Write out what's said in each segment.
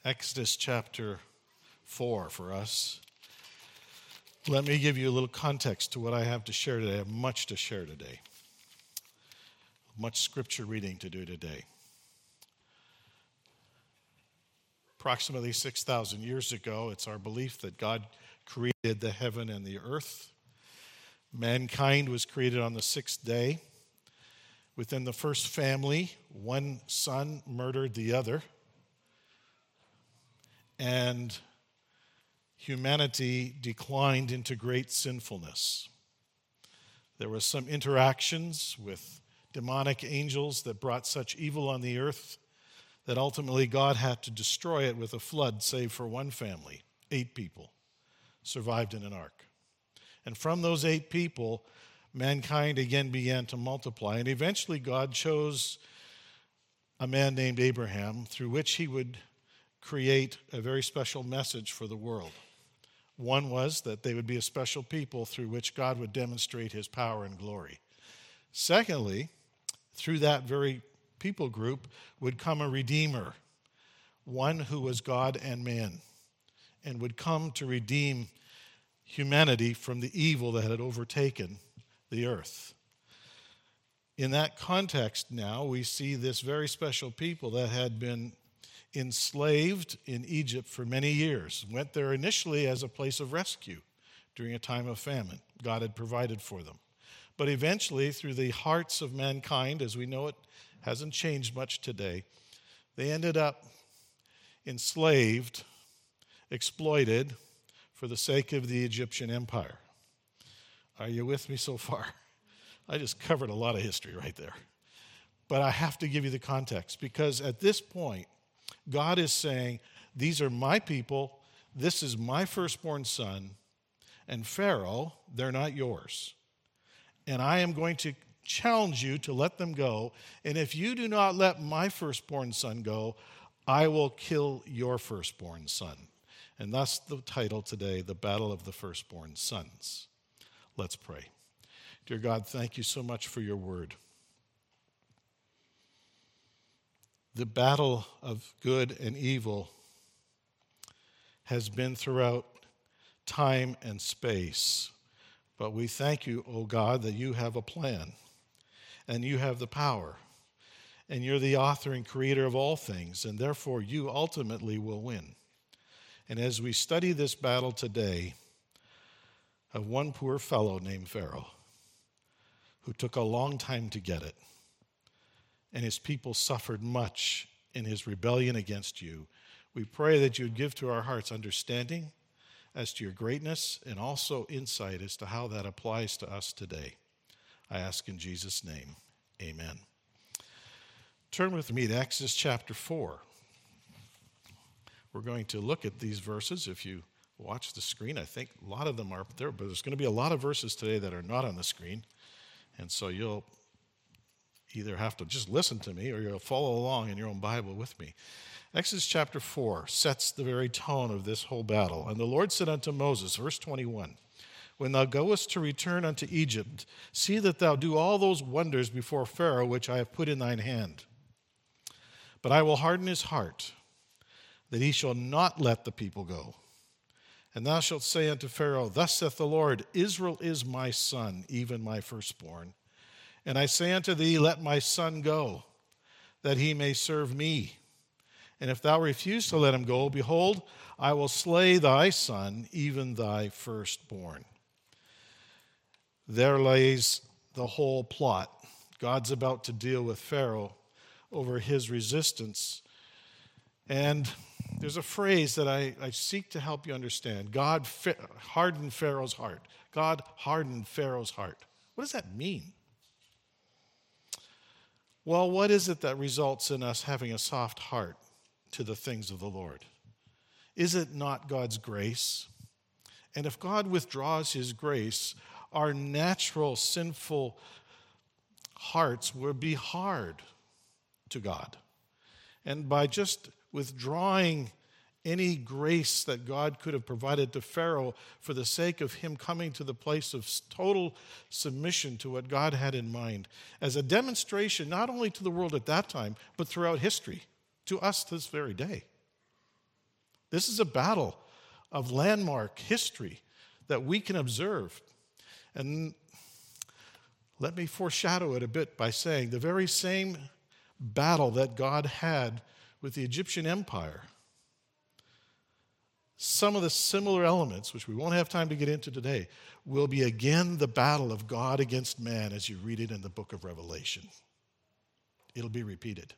Exodus chapter 4 for us. Let me give you a little context to what I have to share today. I have much to share today. Much scripture reading to do today. Approximately 6,000 years ago, it's our belief that God created the heaven and the earth. Mankind was created on the sixth day. Within the first family, one son murdered the other. And humanity declined into great sinfulness. There were some interactions with demonic angels that brought such evil on the earth that ultimately God had to destroy it with a flood, save for one family. 8 people survived in an ark. And from those 8 people, mankind again began to multiply. And eventually God chose a man named Abraham through which he would create a very special message for the world. One was that they would be a special people through which God would demonstrate his power and glory. Secondly, through that very people group would come a redeemer, one who was God and man, and would come to redeem humanity from the evil that had overtaken the earth. In that context now, we see this very special people that had been enslaved in Egypt for many years, went there initially as a place of rescue during a time of famine. God had provided for them. But eventually, through the hearts of mankind, as we know it hasn't changed much today, they ended up enslaved, exploited for the sake of the Egyptian empire. Are you with me so far? I just covered a lot of history right there. But I have to give you the context, because at this point, God is saying, these are my people, this is my firstborn son, and Pharaoh, they're not yours. And I am going to challenge you to let them go, and if you do not let my firstborn son go, I will kill your firstborn son. And thus the title today, The Battle of the Firstborn Sons. Let's pray. Dear God, thank you so much for your word. The battle of good and evil has been throughout time and space. But we thank you, O God, that you have a plan and you have the power and you're the author and creator of all things, and therefore you ultimately will win. And as we study this battle today of one poor fellow named Pharaoh, who took a long time to get it, and his people suffered much in his rebellion against you, we pray that you would give to our hearts understanding as to your greatness and also insight as to how that applies to us today. I ask in Jesus' name, amen. Turn with me to Exodus chapter 4. We're going to look at these verses. If you watch the screen, I think a lot of them are up there, but there's going to be a lot of verses today that are not on the screen. And so you'll either have to just listen to me or you'll follow along in your own Bible with me. Exodus chapter 4 sets the very tone of this whole battle. And the Lord said unto Moses, verse 21, when thou goest to return unto Egypt, see that thou do all those wonders before Pharaoh which I have put in thine hand. But I will harden his heart, that he shall not let the people go. And thou shalt say unto Pharaoh, thus saith the Lord, Israel is my son, even my firstborn. And I say unto thee, let my son go, that he may serve me. And if thou refuse to let him go, behold, I will slay thy son, even thy firstborn. There lays the whole plot. God's about to deal with Pharaoh over his resistance. And there's a phrase that I seek to help you understand. God hardened Pharaoh's heart. God hardened Pharaoh's heart. What does that mean? Well, what is it that results in us having a soft heart to the things of the Lord? Is it not God's grace? And if God withdraws his grace, our natural sinful hearts will be hard to God. And by just withdrawing any grace that God could have provided to Pharaoh for the sake of him coming to the place of total submission to what God had in mind, as a demonstration not only to the world at that time, but throughout history, to us this very day. This is a battle of landmark history that we can observe. And let me foreshadow it a bit by saying the very same battle that God had with the Egyptian Empire, some of the similar elements, which we won't have time to get into today, will be again the battle of God against man as you read it in the book of Revelation. It'll be repeated.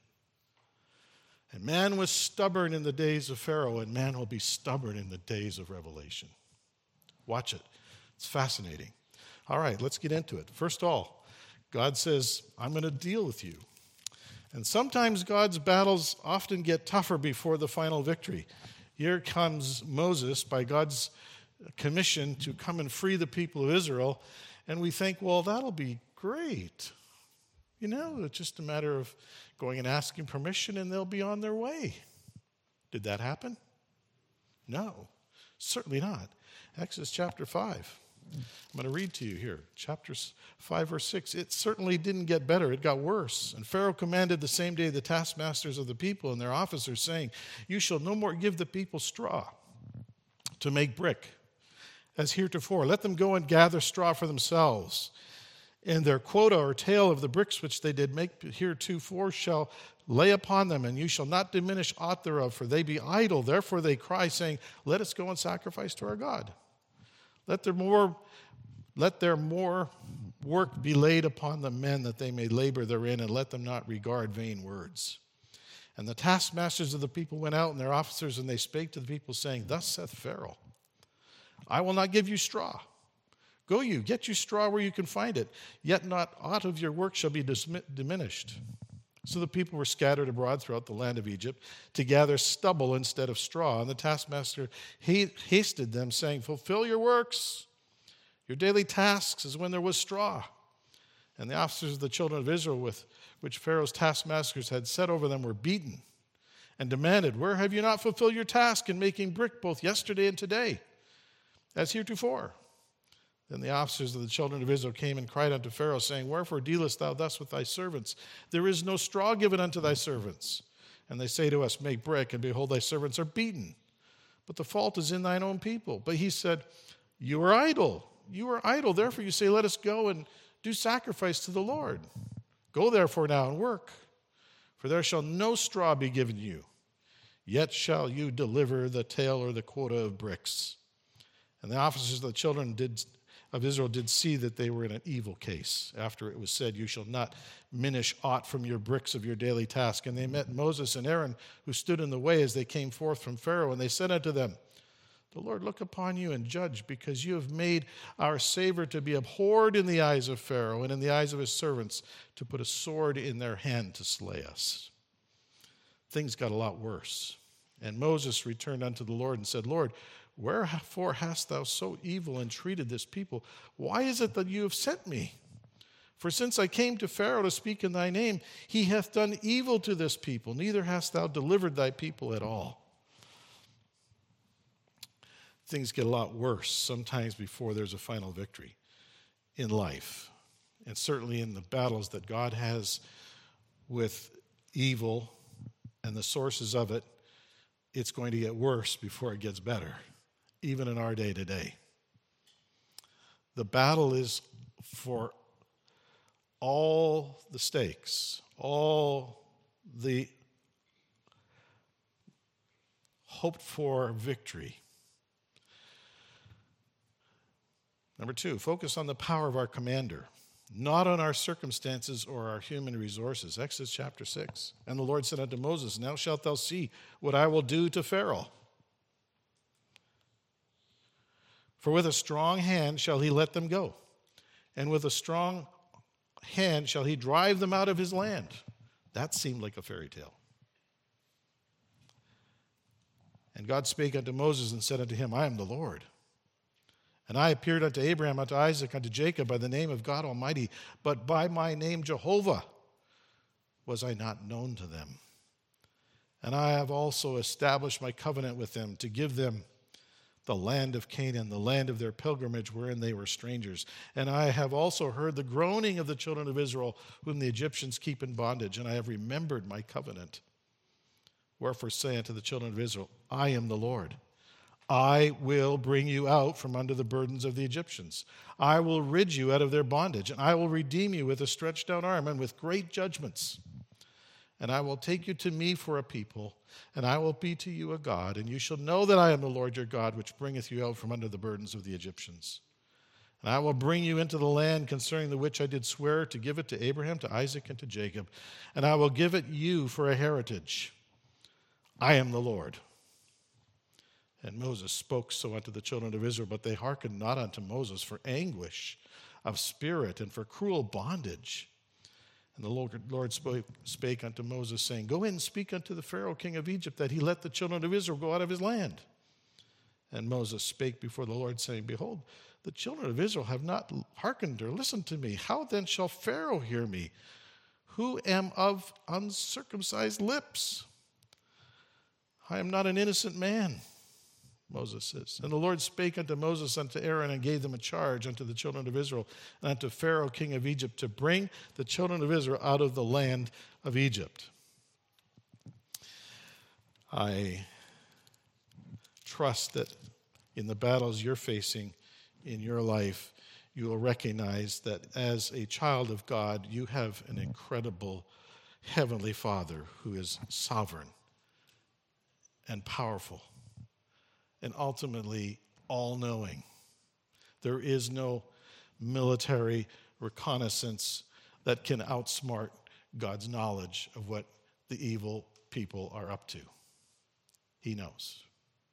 And man was stubborn in the days of Pharaoh, and man will be stubborn in the days of Revelation. Watch it. It's fascinating. All right, let's get into it. First of all, God says, I'm going to deal with you. And sometimes God's battles often get tougher before the final victory. Here comes Moses by God's commission to come and free the people of Israel, and we think, well, that'll be great. You know, it's just a matter of going and asking permission, and they'll be on their way. Did that happen? No, certainly not. Exodus chapter 5. I'm going to read to you here. Chapter 5, verse 6. It certainly didn't get better. It got worse. And Pharaoh commanded the same day the taskmasters of the people and their officers, saying, you shall no more give the people straw to make brick, as heretofore. Let them go and gather straw for themselves. And their quota or tale of the bricks which they did make heretofore shall lay upon them, and you shall not diminish aught thereof, for they be idle. Therefore they cry, saying, let us go and sacrifice to our God. Let their more work be laid upon the men, that they may labor therein, and let them not regard vain words. And the taskmasters of the people went out, and their officers, and they spake to the people, saying, thus saith Pharaoh, I will not give you straw. Go you, get you straw where you can find it, yet not aught of your work shall be diminished. So the people were scattered abroad throughout the land of Egypt to gather stubble instead of straw. And the taskmaster hasted them, saying, fulfill your works, your daily tasks, as when there was straw. And the officers of the children of Israel, with which Pharaoh's taskmasters had set over them, were beaten and demanded, where have you not fulfilled your task in making brick both yesterday and today, as heretofore? Then the officers of the children of Israel came and cried unto Pharaoh, saying, wherefore dealest thou thus with thy servants? There is no straw given unto thy servants. And they say to us, make brick, and behold, thy servants are beaten. But the fault is in thine own people. But he said, you are idle. You are idle. Therefore you say, let us go and do sacrifice to the Lord. Go therefore now and work, for there shall no straw be given you. Yet shall you deliver the tale or the quota of bricks. And the officers of the children of Israel did see that they were in an evil case, after it was said, you shall not minish aught from your bricks of your daily task. And they met Moses and Aaron, who stood in the way as they came forth from Pharaoh, and they said unto them, the Lord look upon you and judge, because you have made our Savior to be abhorred in the eyes of Pharaoh and in the eyes of his servants, to put a sword in their hand to slay us. Things got a lot worse. And Moses returned unto the Lord and said, Lord, wherefore hast thou so evil entreated this people? Why is it that you have sent me? For since I came to Pharaoh to speak in thy name, he hath done evil to this people, neither hast thou delivered thy people at all. Things get a lot worse sometimes before there's a final victory in life, and certainly in the battles that God has with evil and the sources of it. It's going to get worse before it gets better, even in our day today. The battle is for all the stakes, all the hoped for victory. Number 2, focus on the power of our commander, not on our circumstances or our human resources. Exodus chapter 6. And the Lord said unto Moses, now shalt thou see what I will do to Pharaoh. For with a strong hand shall he let them go, and with a strong hand shall he drive them out of his land. That seemed like a fairy tale. And God spake unto Moses and said unto him, I am the Lord. And I appeared unto Abraham, unto Isaac, unto Jacob by the name of God Almighty, but by my name Jehovah was I not known to them. And I have also established my covenant with them to give them the land of Canaan, the land of their pilgrimage wherein they were strangers. And I have also heard the groaning of the children of Israel, whom the Egyptians keep in bondage, and I have remembered my covenant. Wherefore say unto the children of Israel, I am the Lord. I will bring you out from under the burdens of the Egyptians. I will rid you out of their bondage, and I will redeem you with a stretched out arm and with great judgments. And I will take you to me for a people, and I will be to you a God, and you shall know that I am the Lord your God, which bringeth you out from under the burdens of the Egyptians. And I will bring you into the land concerning the which I did swear to give it to Abraham, to Isaac, and to Jacob, and I will give it you for a heritage. I am the Lord. And Moses spoke so unto the children of Israel, but they hearkened not unto Moses for anguish of spirit and for cruel bondage. And the Lord spake unto Moses, saying, Go in and speak unto the Pharaoh king of Egypt, that he let the children of Israel go out of his land. And Moses spake before the Lord, saying, Behold, the children of Israel have not hearkened or listened to me. How then shall Pharaoh hear me, who am of uncircumcised lips? I am not an innocent man, Moses says. And the Lord spake unto Moses, unto Aaron, and gave them a charge unto the children of Israel, and unto Pharaoh king of Egypt, to bring the children of Israel out of the land of Egypt. I trust that in the battles you're facing in your life, you will recognize that as a child of God, you have an incredible heavenly Father who is sovereign and powerful and ultimately all-knowing. There is no military reconnaissance that can outsmart God's knowledge of what the evil people are up to. He knows.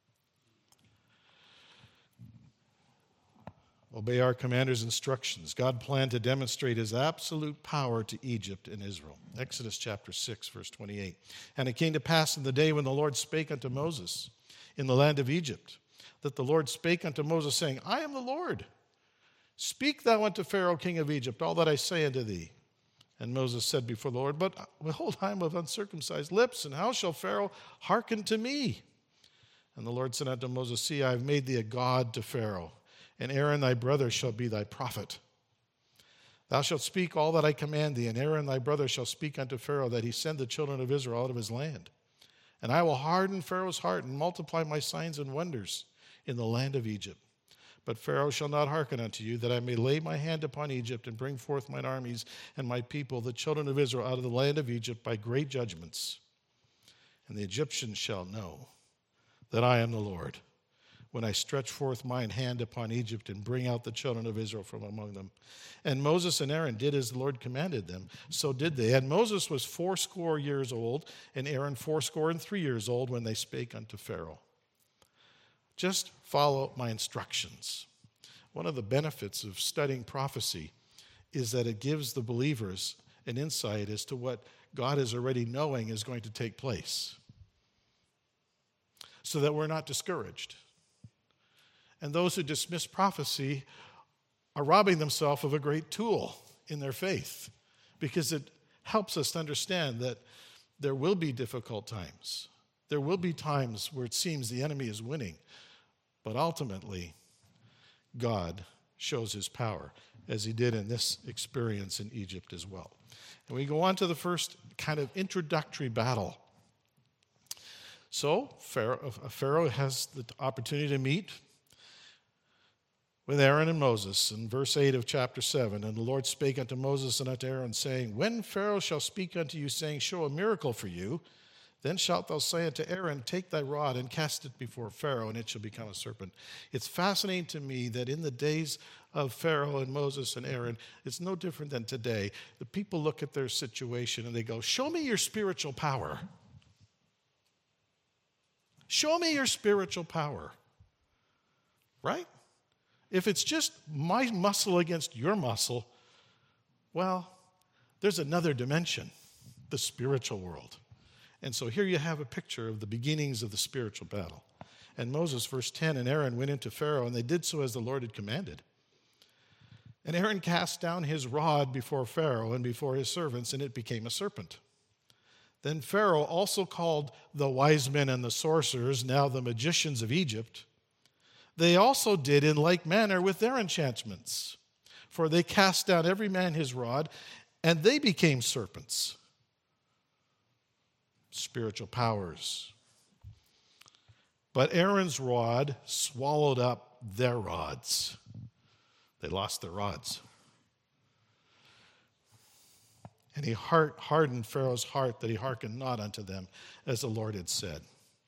Obey our commander's instructions. God planned to demonstrate his absolute power to Egypt and Israel. Exodus chapter 6, verse 28. And it came to pass in the day when the Lord spake unto Moses in the land of Egypt, that the Lord spake unto Moses, saying, I am the Lord. Speak thou unto Pharaoh king of Egypt all that I say unto thee. And Moses said before the Lord, But behold, I am of uncircumcised lips, and how shall Pharaoh hearken to me? And the Lord said unto Moses, See, I have made thee a god to Pharaoh, and Aaron thy brother shall be thy prophet. Thou shalt speak all that I command thee, and Aaron thy brother shall speak unto Pharaoh, that he send the children of Israel out of his land. And I will harden Pharaoh's heart, and multiply my signs and wonders in the land of Egypt. But Pharaoh shall not hearken unto you, that I may lay my hand upon Egypt, and bring forth mine armies and my people, the children of Israel, out of the land of Egypt by great judgments. And the Egyptians shall know that I am the Lord, when I stretch forth mine hand upon Egypt and bring out the children of Israel from among them. And Moses and Aaron did as the Lord commanded them. So did they. And Moses was 80 years old, and Aaron 83 years old when they spake unto Pharaoh. Just follow my instructions. One of the benefits of studying prophecy is that it gives the believers an insight as to what God is already knowing is going to take place, so that we're not discouraged. And those who dismiss prophecy are robbing themselves of a great tool in their faith, because it helps us to understand that there will be difficult times. There will be times where it seems the enemy is winning, but ultimately, God shows his power, as he did in this experience in Egypt as well. And we go on to the first kind of introductory battle. So Pharaoh has the opportunity to meet with Aaron and Moses in verse 8 of chapter 7. And the Lord spake unto Moses and unto Aaron, saying, When Pharaoh shall speak unto you, saying, Show a miracle for you, then shalt thou say unto Aaron, Take thy rod and cast it before Pharaoh, and it shall become a serpent. It's fascinating to me that in the days of Pharaoh and Moses and Aaron, it's no different than today. The people look at their situation and they go, Show me your spiritual power. Show me your spiritual power. Right? If it's just my muscle against your muscle, well, there's another dimension, the spiritual world. And so here you have a picture of the beginnings of the spiritual battle. And Moses, verse 10, and Aaron went into Pharaoh, and they did so as the Lord had commanded. And Aaron cast down his rod before Pharaoh and before his servants, and it became a serpent. Then Pharaoh also called the wise men and the sorcerers, now the magicians of Egypt. They also did in like manner with their enchantments, for they cast down every man his rod, and they became serpents. spiritual powers. But Aaron's rod swallowed up their rods. They lost their rods. And he hardened Pharaoh's heart that he hearkened not unto them, as the Lord had said.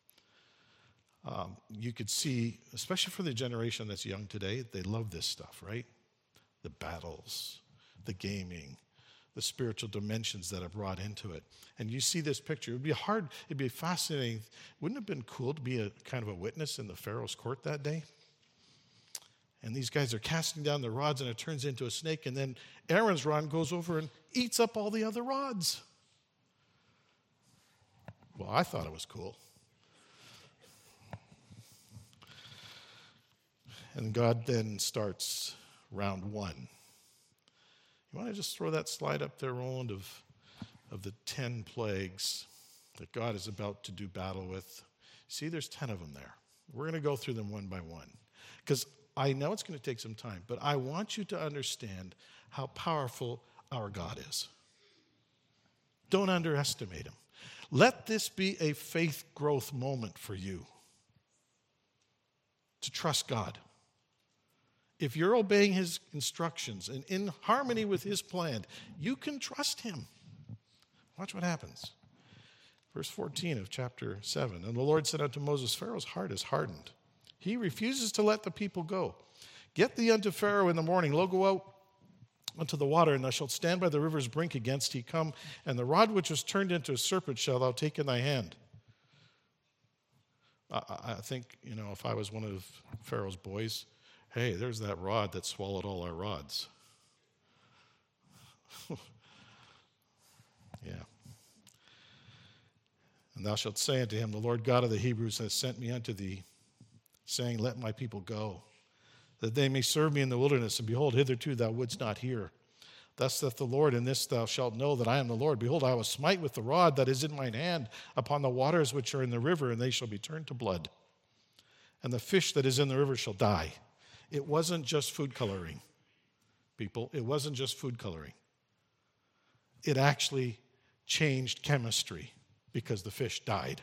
You could see, especially for the generation that's young today, they love this stuff, right? The battles, the gaming, the spiritual dimensions that are brought into it. And you see this picture. It'd be fascinating. Wouldn't it have been cool to be a kind of a witness in the Pharaoh's court that day? And these guys are casting down the rods, and it turns into a snake, and then Aaron's rod goes over and eats up all the other rods. Well, I thought it was cool. And God then starts round one. You want to just throw that slide up there, Roland, of the 10 plagues that God is about to do battle with? See, there's 10 of them there. We're going to go through them one by one. Because I know it's going to take some time, but I want you to understand how powerful our God is. Don't underestimate him. Let this be a faith growth moment for you to trust God. If you're obeying his instructions and in harmony with his plan, you can trust him. Watch what happens. Verse 14 of chapter 7. And the Lord said unto Moses, Pharaoh's heart is hardened. He refuses to let the people go. Get thee unto Pharaoh in the morning. Lo, go out unto the water, and thou shalt stand by the river's brink against he come. And the rod which was turned into a serpent shalt thou take in thy hand. I think, if I was one of Pharaoh's boys, hey, there's that rod that swallowed all our rods. Yeah. And thou shalt say unto him, the Lord God of the Hebrews has sent me unto thee, saying, let my people go, that they may serve me in the wilderness. And behold, hitherto thou wouldst not hear. Thus saith the Lord, in this thou shalt know that I am the Lord. Behold, I will smite with the rod that is in mine hand upon the waters which are in the river, and they shall be turned to blood. And the fish that is in the river shall die. It wasn't just food coloring, people. It wasn't just food coloring. It actually changed chemistry because the fish died.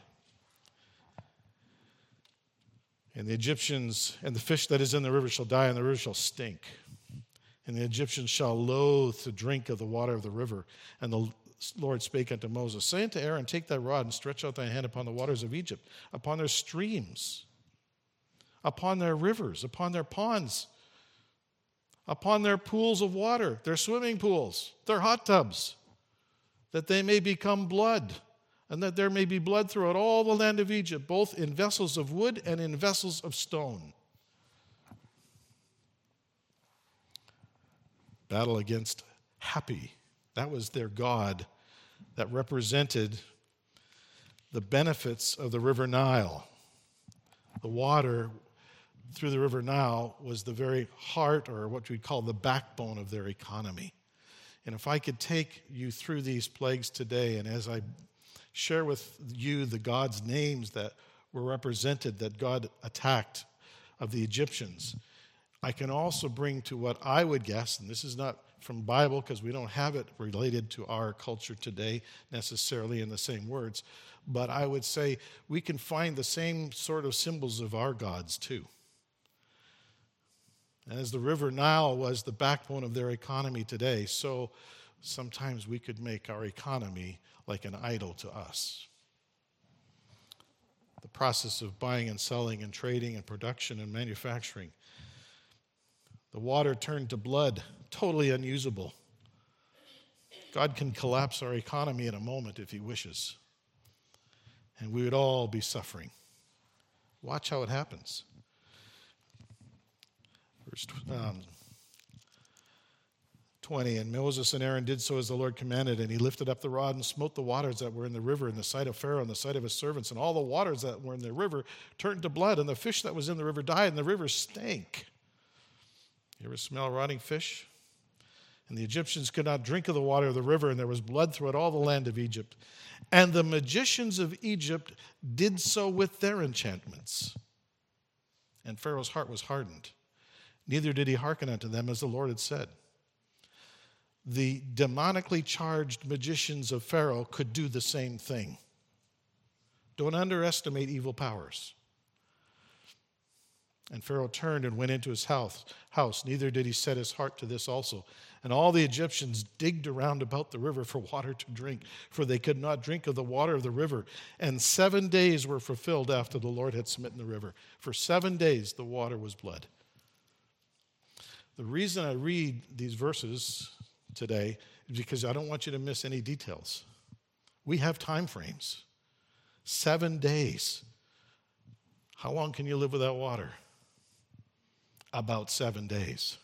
And the Egyptians, and the fish that is in the river shall die, and the river shall stink. And the Egyptians shall loathe to drink of the water of the river. And the Lord spake unto Moses, say unto Aaron, take thy rod and stretch out thy hand upon the waters of Egypt, upon their streams, upon their rivers, upon their ponds, upon their pools of water, their swimming pools, their hot tubs, that they may become blood, and that there may be blood throughout all the land of Egypt, both in vessels of wood and in vessels of stone. Battle against Hapi. That was their god that represented the benefits of the river Nile. The water through the river Nile was the very heart, or what we call the backbone of their economy. And if I could take you through these plagues today, and as I share with you the God's names that were represented, that God attacked of the Egyptians, I can also bring to what I would guess, and this is not from Bible because we don't have it related to our culture today necessarily in the same words, but I would say we can find the same sort of symbols of our gods too. And as the river Nile was the backbone of their economy today, so sometimes we could make our economy like an idol to us. The process of buying and selling and trading and production and manufacturing. The water turned to blood, totally unusable. God can collapse our economy in a moment if he wishes. And we would all be suffering. Watch how it happens. Verse 20, and Moses and Aaron did so as the Lord commanded, and he lifted up the rod and smote the waters that were in the river in the sight of Pharaoh and the sight of his servants, and all the waters that were in the river turned to blood, and the fish that was in the river died, and the river stank. You ever smell rotting fish? And the Egyptians could not drink of the water of the river, and there was blood throughout all the land of Egypt. And the magicians of Egypt did so with their enchantments. And Pharaoh's heart was hardened. Neither did he hearken unto them as the Lord had said. The demonically charged magicians of Pharaoh could do the same thing. Don't underestimate evil powers. And Pharaoh turned and went into his house. Neither did he set his heart to this also. And all the Egyptians digged around about the river for water to drink, for they could not drink of the water of the river. And 7 days were fulfilled after the Lord had smitten the river. For 7 days the water was blood. The reason I read these verses today is because I don't want you to miss any details. We have time frames. 7 days. How long can you live without water? About 7 days.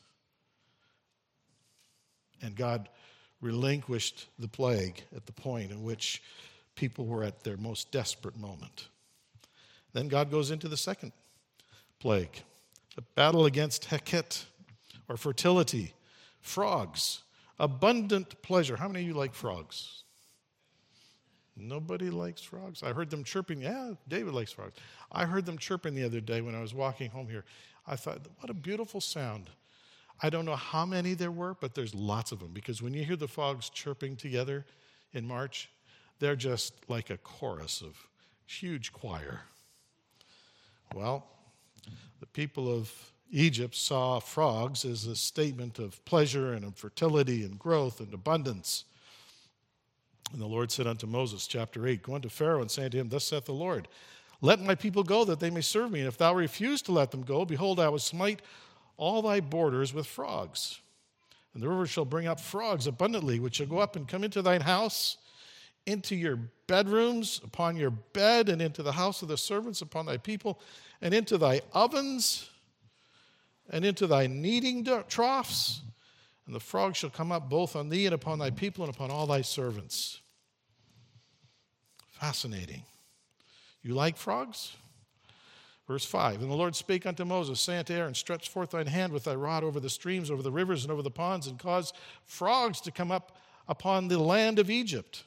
And God relinquished the plague at the point in which people were at their most desperate moment. Then God goes into the second plague, the battle against Heket, or fertility, frogs, abundant pleasure. How many of you like frogs? Nobody likes frogs? I heard them chirping. Yeah, David likes frogs. I heard them chirping the other day when I was walking home here. I thought, what a beautiful sound. I don't know how many there were, but there's lots of them. Because when you hear the frogs chirping together in March, they're just like a chorus of huge choir. Well, the people of Egypt saw frogs as a statement of pleasure and of fertility and growth and abundance. And the Lord said unto Moses, chapter 8, go unto Pharaoh and say unto him, thus saith the Lord, let my people go that they may serve me. And if thou refuse to let them go, behold, I will smite all thy borders with frogs. And the river shall bring up frogs abundantly, which shall go up and come into thine house, into your bedrooms, upon your bed, and into the house of the servants, upon thy people, and into thy ovens, and into thy kneading troughs. And the frogs shall come up both on thee and upon thy people and upon all thy servants. Fascinating. You like frogs? Verse 5, and the Lord spake unto Moses, saying unto Aaron, stretch forth thine hand with thy rod over the streams, over the rivers, and over the ponds, and cause frogs to come up upon the land of Egypt.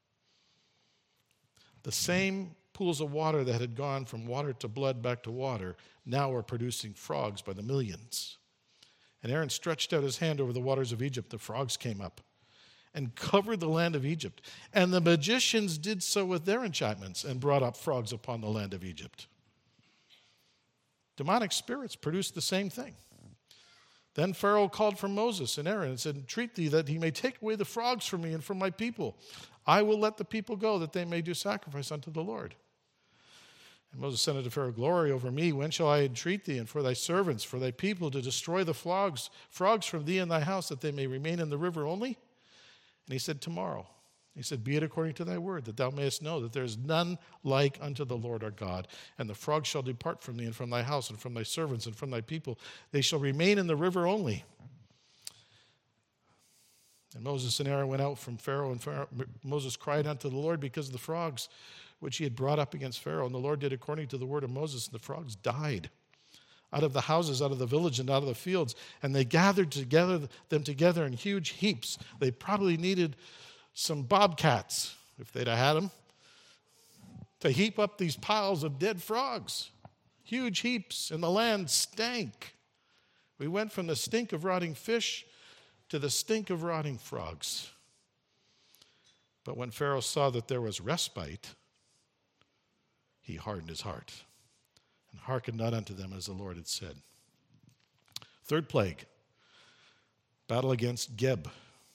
The same pools of water that had gone from water to blood back to water now are producing frogs by the millions. And Aaron stretched out his hand over the waters of Egypt. The frogs came up and covered the land of Egypt. And the magicians did so with their enchantments and brought up frogs upon the land of Egypt. Demonic spirits produced the same thing. Then Pharaoh called for Moses and Aaron and said, entreat thee that he may take away the frogs from me and from my people. I will let the people go that they may do sacrifice unto the Lord. And Moses said unto Pharaoh, glory over me, when shall I entreat thee and for thy servants, for thy people, to destroy the frogs from thee and thy house, that they may remain in the river only? And he said, tomorrow. He said, be it according to thy word, that thou mayest know that there is none like unto the Lord our God. And the frogs shall depart from thee and from thy house and from thy servants and from thy people. They shall remain in the river only. And Moses and Aaron went out from Pharaoh, and Moses cried unto the Lord because of the frogs which he had brought up against Pharaoh. And the Lord did according to the word of Moses, and the frogs died out of the houses, out of the village, and out of the fields. And they gathered them together in huge heaps. They probably needed some bobcats, if they'd have had them, to heap up these piles of dead frogs. Huge heaps, and the land stank. We went from the stink of rotting fish to the stink of rotting frogs. But when Pharaoh saw that there was respite, he hardened his heart and hearkened not unto them as the Lord had said. Third plague, battle against Geb.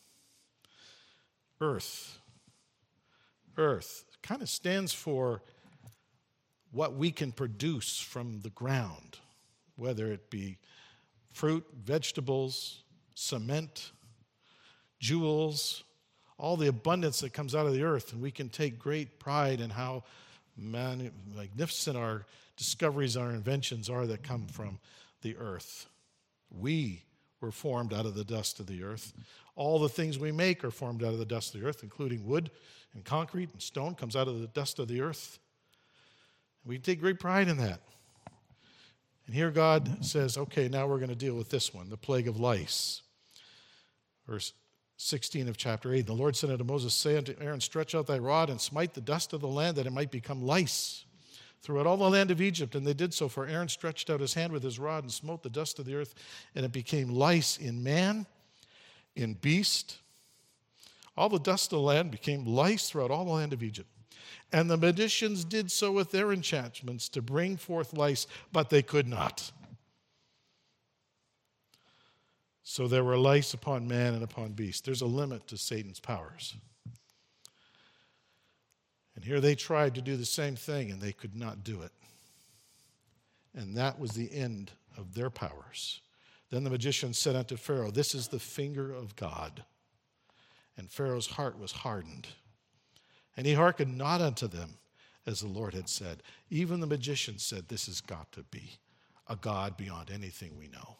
Earth. Earth kind of stands for what we can produce from the ground, whether it be fruit, vegetables, cement, jewels, all the abundance that comes out of the earth. And we can take great pride in how magnificent our discoveries, our inventions are that come from the earth. We were formed out of the dust of the earth. All the things we make are formed out of the dust of the earth, including wood and concrete and stone comes out of the dust of the earth. We take great pride in that. And here God says, okay, now we're going to deal with this one, the plague of lice. Verse 16 of chapter 8, the Lord said unto Moses, say unto Aaron, stretch out thy rod and smite the dust of the land, that it might become lice throughout all the land of Egypt. And they did so, for Aaron stretched out his hand with his rod and smote the dust of the earth, and it became lice in man, in beast. All the dust of the land became lice throughout all the land of Egypt. And the magicians did so with their enchantments to bring forth lice, but they could not. So there were lice upon man and upon beast. There's a limit to Satan's powers. And here they tried to do the same thing, and they could not do it. And that was the end of their powers. Then the magician said unto Pharaoh, This is the finger of God. And Pharaoh's heart was hardened. And he hearkened not unto them, as the Lord had said. Even the magician said, This has got to be a God beyond anything we know.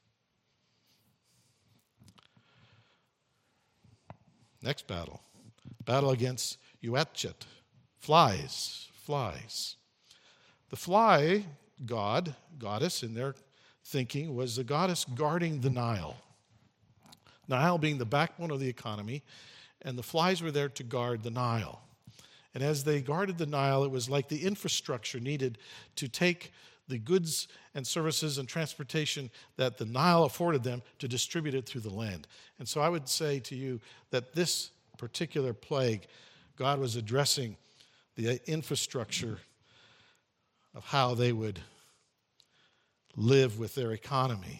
Next battle. Battle against Uatchet. Flies. The fly goddess in their thinking was the goddess guarding the Nile. Nile being the backbone of the economy, and the flies were there to guard the Nile. And as they guarded the Nile, it was like the infrastructure needed to take the goods and services and transportation that the Nile afforded them to distribute it through the land. And so I would say to you that this particular plague, God was addressing the infrastructure of how they would live with their economy.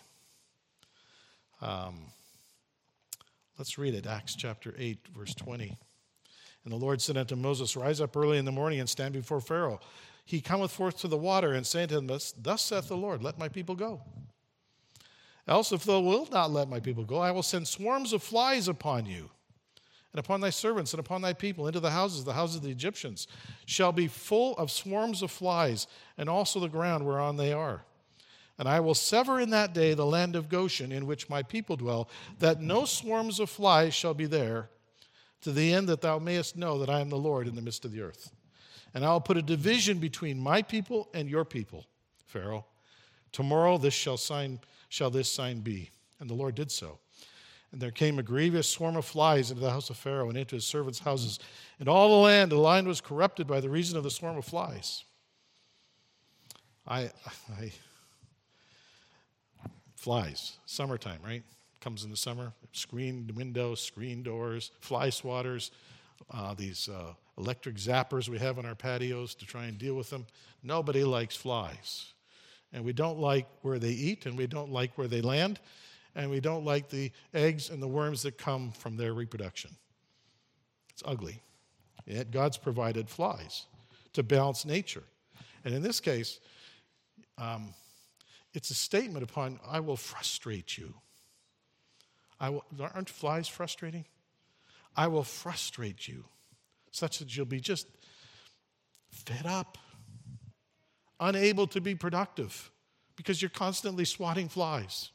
Let's read it, Acts chapter 8, verse 20. And the Lord said unto Moses, Rise up early in the morning and stand before Pharaoh. He cometh forth to the water, and saying to him, Thus saith the Lord, Let my people go. Else if thou wilt not let my people go, I will send swarms of flies upon you, and upon thy servants, and upon thy people, into the houses of the Egyptians, shall be full of swarms of flies, and also the ground whereon they are. And I will sever in that day the land of Goshen, in which my people dwell, that no swarms of flies shall be there, to the end that thou mayest know that I am the Lord in the midst of the earth. And I will put a division between my people and your people, Pharaoh. Tomorrow shall this sign be. And the Lord did so. And there came a grievous swarm of flies into the house of Pharaoh and into his servants' houses. And all the land was corrupted by the reason of the swarm of flies. Flies, summertime, right? Comes in the summer. Screened windows, screen doors, fly swatters, these electric zappers we have on our patios to try and deal with them. Nobody likes flies. And we don't like where they eat, and we don't like where they land, and we don't like the eggs and the worms that come from their reproduction. It's ugly. Yet God's provided flies to balance nature. And in this case, it's a statement upon, I will frustrate you. Aren't flies frustrating? I will frustrate you, such that you'll be just fed up, unable to be productive, because you're constantly swatting flies.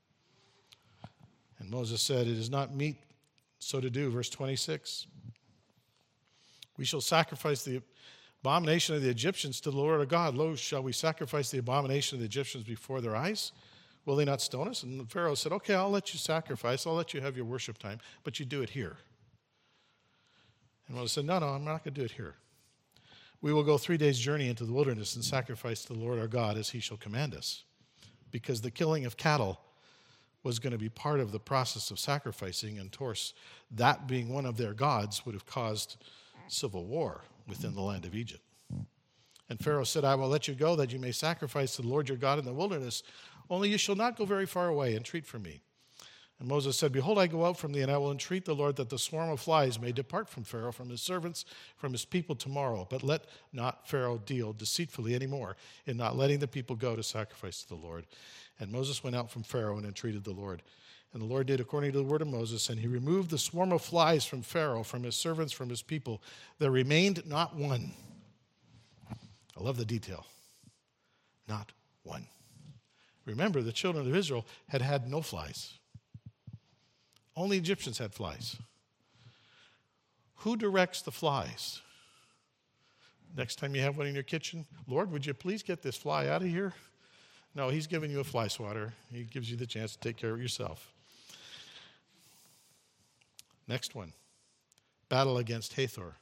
And Moses said, It is not meet so to do, verse 26. We shall sacrifice the abomination of the Egyptians to the Lord our God. Lo, shall we sacrifice the abomination of the Egyptians before their eyes? Will they not stone us? And Pharaoh said, Okay, I'll let you sacrifice. I'll let you have your worship time, but you do it here. And Moses said, No, I'm not going to do it here. We will go 3 days' journey into the wilderness and sacrifice to the Lord our God as he shall command us. Because the killing of cattle was going to be part of the process of sacrificing, and of course, that being one of their gods would have caused civil war within the land of Egypt. And Pharaoh said, I will let you go that you may sacrifice to the Lord your God in the wilderness, only you shall not go very far away, entreat for me. And Moses said, Behold, I go out from thee, and I will entreat the Lord that the swarm of flies may depart from Pharaoh, from his servants, from his people tomorrow. But let not Pharaoh deal deceitfully any more in not letting the people go to sacrifice to the Lord. And Moses went out from Pharaoh and entreated the Lord. And the Lord did according to the word of Moses, and he removed the swarm of flies from Pharaoh, from his servants, from his people. There remained not one. I love the detail. Not one. Remember, the children of Israel had had no flies. Only Egyptians had flies. Who directs the flies? Next time you have one in your kitchen, Lord, would you please get this fly out of here? No, he's giving you a fly swatter. He gives you the chance to take care of it yourself. Next one. Battle against Hathor.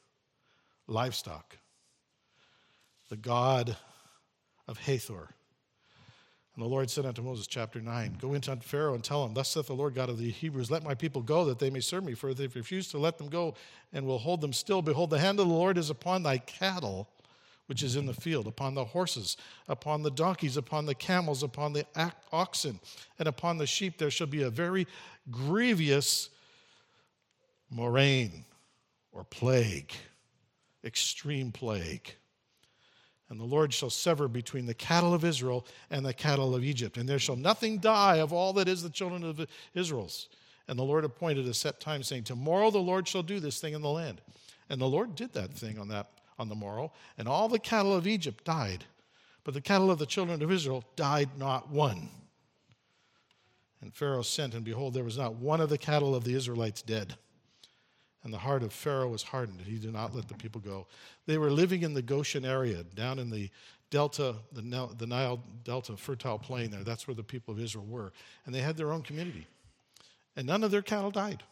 Livestock. The god of Hathor. And the Lord said unto Moses, chapter 9, go into Pharaoh and tell him, thus saith the Lord God of the Hebrews, let my people go, that they may serve me. For if they refuse to let them go and will hold them still, behold, the hand of the Lord is upon thy cattle, which is in the field, upon the horses, upon the donkeys, upon the camels, upon the oxen, and upon the sheep. There shall be a very grievous murrain, or plague, extreme plague. And the Lord shall sever between the cattle of Israel and the cattle of Egypt. And there shall nothing die of all that is the children of Israel's. And the Lord appointed a set time, saying, tomorrow the Lord shall do this thing in the land. And the Lord did that thing on the morrow. And all the cattle of Egypt died. But the cattle of the children of Israel died not one. And Pharaoh sent, and behold, there was not one of the cattle of the Israelites dead. And the heart of Pharaoh was hardened, and he did not let the people go. They were living in the Goshen area, down in the delta, the Nile Delta, fertile plain there. That's where the people of Israel were. And they had their own community. And none of their cattle died.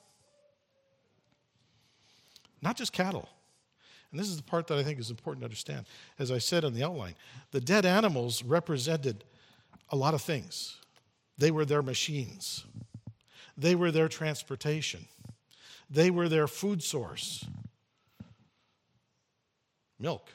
Not just cattle. And this is the part that I think is important to understand. As I said in the outline, the dead animals represented a lot of things. They were their machines. They were their transportation. They were their food source. Milk.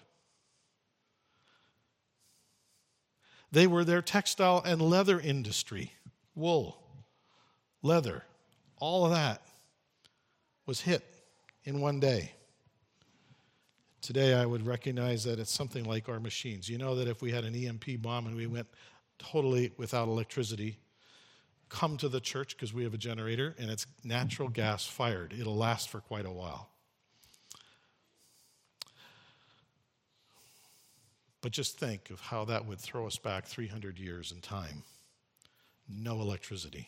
They were their textile and leather industry. Wool, leather, all of that was hit in one day. Today I would recognize that it's something like our machines. You know that if we had an EMP bomb and we went totally without electricity, come to the church because we have a generator and it's natural gas fired. It'll last for quite a while. But just think of how that would throw us back 300 years in time. No electricity.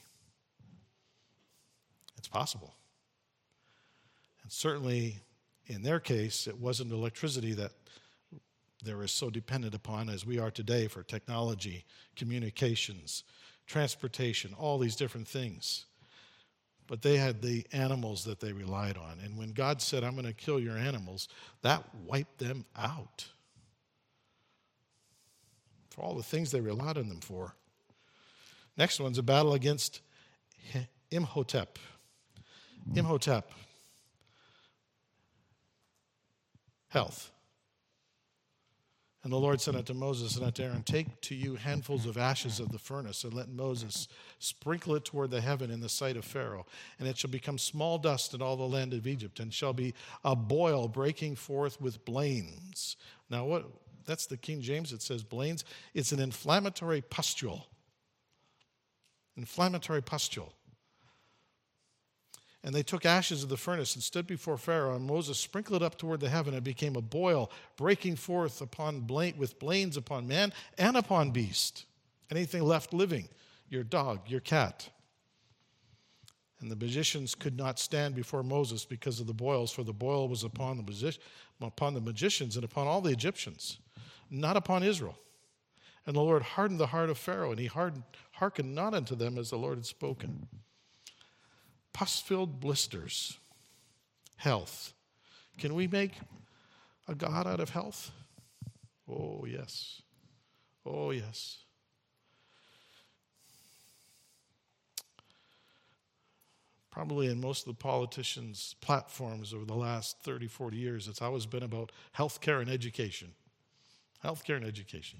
It's possible. And certainly in their case, it wasn't electricity that they were so dependent upon as we are today for technology, communications, transportation, all these different things. But they had the animals that they relied on. And when God said, I'm going to kill your animals, that wiped them out. For all the things they relied on them for. Next one's a battle against Imhotep. Imhotep. Health. And the Lord said unto Moses and unto Aaron, take to you handfuls of ashes of the furnace, and let Moses sprinkle it toward the heaven in the sight of Pharaoh. And it shall become small dust in all the land of Egypt, and shall be a boil breaking forth with blains. Now what? That's the King James, it says blains. It's an inflammatory pustule. Inflammatory pustule. And they took ashes of the furnace and stood before Pharaoh, and Moses sprinkled it up toward the heaven, and it became a boil, breaking forth with blains upon man and upon beast. Anything left living, your dog, your cat. And the magicians could not stand before Moses because of the boils, for the boil was upon the magicians and upon all the Egyptians, not upon Israel. And the Lord hardened the heart of Pharaoh, and he hearkened not unto them as the Lord had spoken. Pus-filled blisters. Health. Can we make a God out of health? Oh, yes. Oh, yes. Probably in most of the politicians' platforms over the last 30, 40 years, it's always been about health care and education. Health care and education.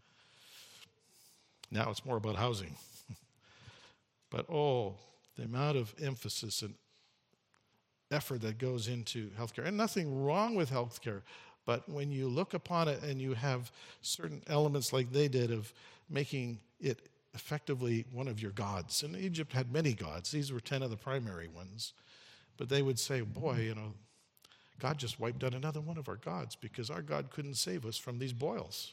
Now it's more about housing. But the amount of emphasis and effort that goes into healthcare. And nothing wrong with healthcare, but when you look upon it and you have certain elements like they did of making it effectively one of your gods. And Egypt had many gods. These were 10 of the primary ones. But they would say, boy, God just wiped out another one of our gods because our God couldn't save us from these boils.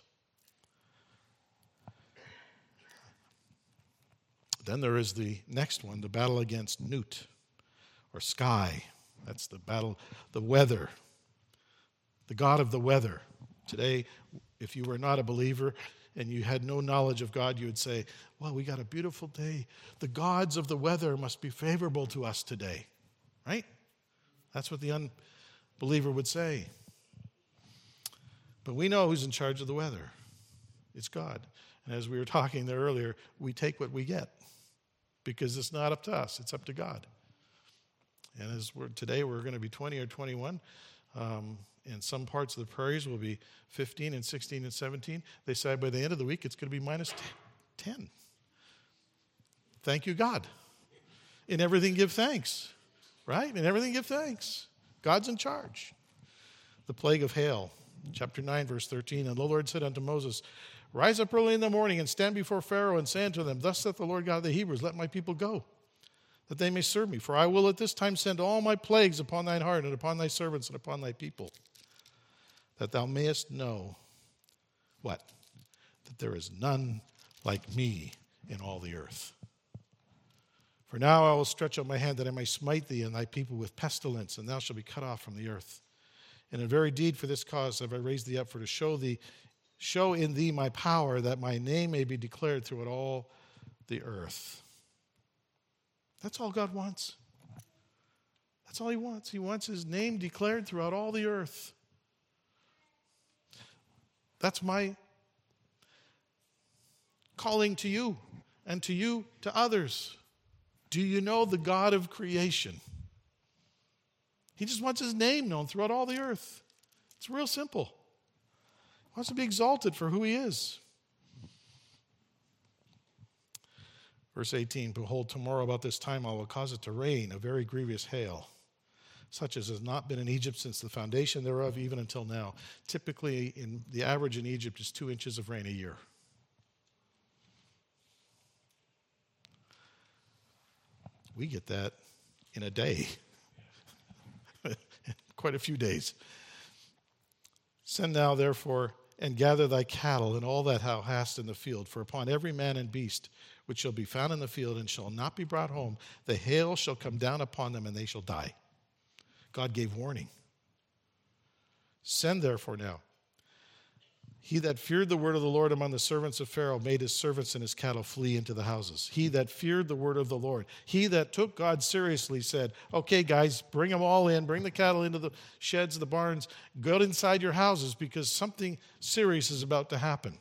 Then there is the next one, the battle against Nut, or sky. That's the battle, the weather, the God of the weather. Today, if you were not a believer and you had no knowledge of God, you would say, well, we got a beautiful day. The gods of the weather must be favorable to us today, right? That's what the unbeliever would say. But we know who's in charge of the weather. It's God. And as we were talking there earlier, we take what we get because it's not up to us. It's up to God. And today we're going to be 20 or 21. In some parts of the prairies will be 15 and 16 and 17. They say by the end of the week it's going to be minus 10. Thank you, God. In everything give thanks. Right? In everything give thanks. God's in charge. The plague of hail. Chapter 9, verse 13. And the Lord said unto Moses, Rise up early in the morning and stand before Pharaoh and say unto them, Thus saith the Lord God of the Hebrews, Let my people go, that they may serve me. For I will at this time send all my plagues upon thine heart and upon thy servants and upon thy people, that thou mayest know what? That there is none like me in all the earth. For now I will stretch out my hand that I may smite thee and thy people with pestilence, and thou shalt be cut off from the earth. And in very deed for this cause have I raised thee up, for to show in thee my power, that my name may be declared throughout all the earth. That's all God wants. That's all he wants. He wants his name declared throughout all the earth. That's my calling to you and to others. Do you know the God of creation? He just wants his name known throughout all the earth. It's real simple. He wants to be exalted for who he is. Verse 18, Behold, tomorrow about this time I will cause it to rain, a very grievous hail, such as has not been in Egypt since the foundation thereof, even until now. Typically, the average in Egypt is 2 inches of rain a year. We get that in a day. Quite a few days. Send now, therefore, and gather thy cattle and all that thou hast in the field, for upon every man and beast which shall be found in the field and shall not be brought home, the hail shall come down upon them, and they shall die. God gave warning. Send therefore now. He that feared the word of the Lord among the servants of Pharaoh made his servants and his cattle flee into the houses. He that feared the word of the Lord, he that took God seriously said, Okay, guys, bring them all in, bring the cattle into the sheds, the barns, go inside your houses because something serious is about to happen.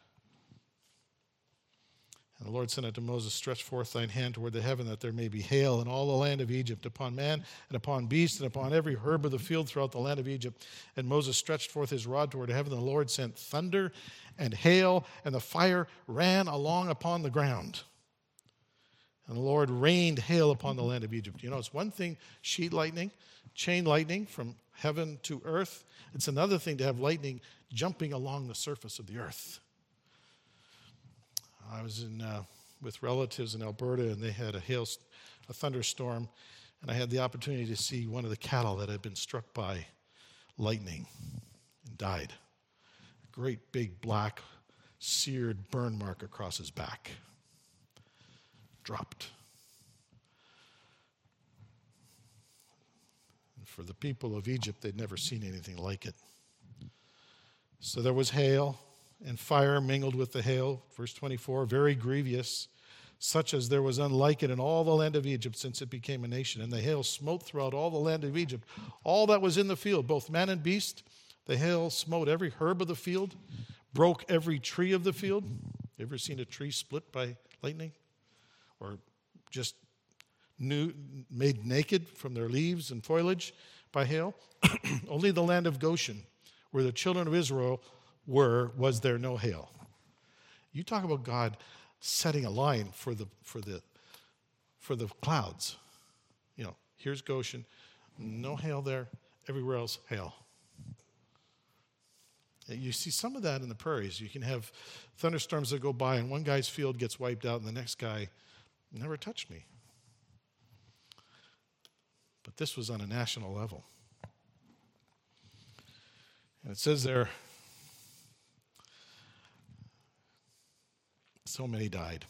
And the Lord said unto Moses, Stretch forth thine hand toward the heaven, that there may be hail in all the land of Egypt, upon man and upon beast and upon every herb of the field throughout the land of Egypt. And Moses stretched forth his rod toward heaven, and the Lord sent thunder and hail, and the fire ran along upon the ground. And the Lord rained hail upon the land of Egypt. You know, it's one thing, sheet lightning, chain lightning from heaven to earth. It's another thing to have lightning jumping along the surface of the earth. I was with relatives in Alberta, and they had a thunderstorm, and I had the opportunity to see one of the cattle that had been struck by lightning and died. A great big black seared burn mark across his back. Dropped. And for the people of Egypt, they'd never seen anything like it. So there was hail, and fire mingled with the hail, verse 24, very grievous, such as there was unlike it in all the land of Egypt since it became a nation. And the hail smote throughout all the land of Egypt, all that was in the field, both man and beast. The hail smote every herb of the field, broke every tree of the field. You ever seen a tree split by lightning? Or just made naked from their leaves and foliage by hail? Only the land of Goshen, where the children of Israel was there no hail. You talk about God setting a line for the clouds. You know, here's Goshen, no hail there, everywhere else hail. You see some of that in the prairies. You can have thunderstorms that go by and one guy's field gets wiped out and the next guy never touched me. But this was on a national level. And it says there, so many died.